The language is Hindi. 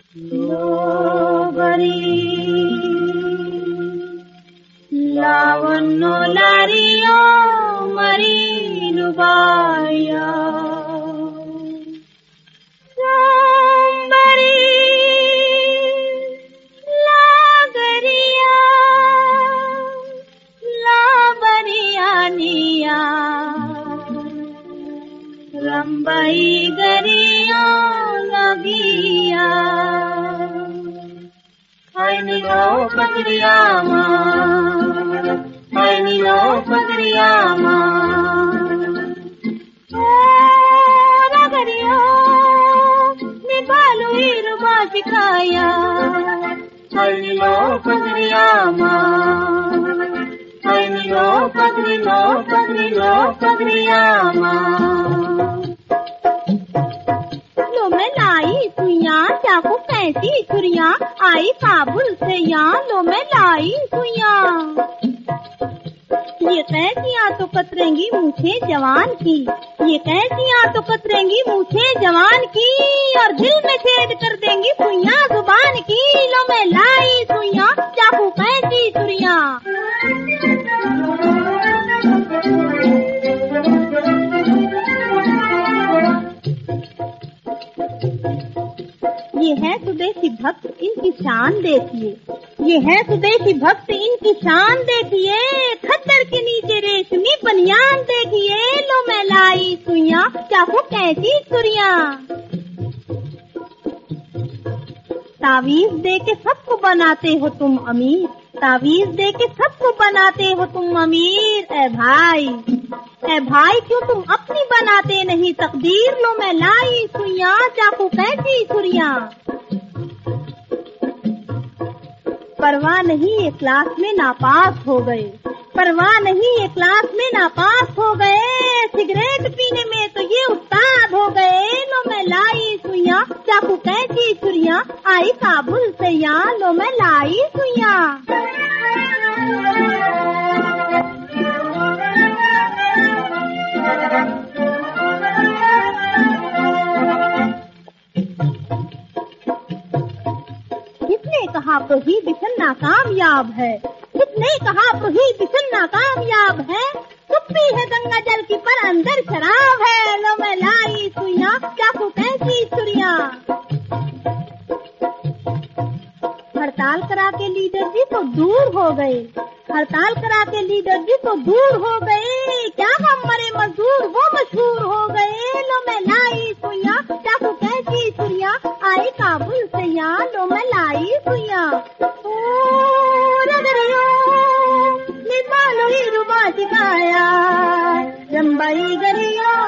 लोबरी लावण्यो लारियो मरीनु बाया सोमबरी लागरिया लाबरियानिया रंबाई गरिया लगिया लो पगरियामा लो पगरियामा नगरिया निकालो इरुबा सिखाया लो पगरियामा लो पगरियामा लो मैं लाई सुइया चाकू कैसी छुरिया आई काबुल से यहाँ लो मैं लाई सुइया ये कैसियाँ तो कतरेंगी मूछे जवान की ये कैसियाँ तो कतरेंगी मूछे जवान की और दिल में छेद कर देंगी सुइया जुबान की लो मैं लाई सुइया चाकू कैसी छुरिया ये है सुदेशी भक्त इनकी शान देखिए ये है सुदेशी भक्त इनकी शान देखिए खद्दर के नीचे रेशमी बनियान देखिए लो मैं लाई सुइया चाकू कैसी छुरिया तावीज दे के सबको बनाते हो तुम अमीर तावीज दे के सबको बनाते हो तुम अमीर ए भाई क्यों तुम अपनी बनाते नहीं तकदीर लो मैं लाई सुइया चाकू कैसी छुरिया परवाह नहीं ये क्लास में नापास हो गए परवाह नहीं ये क्लास में नापास हो गए सिगरेट पीने में तो ये उस्ताद हो गए लो मैं लाई सुइया चाकू कैसी छुरिया आई काबुल से यहाँ लो मैं लाई सुइया किसने कहा प्रोहिबिशन नाकामयाब है किसने कहा प्रोहिबिशन नाकामयाब है कुप्पी है गंगा जल की पर अंदर शराब है लो मैं लाई सुइया चाकू कैसी छुरिया हड़ताल करा के लीडर जी तो दूर हो गए हड़ताल करा के लीडर जी तो दूर हो गए क्या हम मरे मजदूर वो मशहूर हो गए लो मैं लाई सुइया चाकू कैसी छुरिया आई काबुल से यहाँ लो मैं लाई सुइया निकालो ही रुबा सिखाया रंबाई गरिया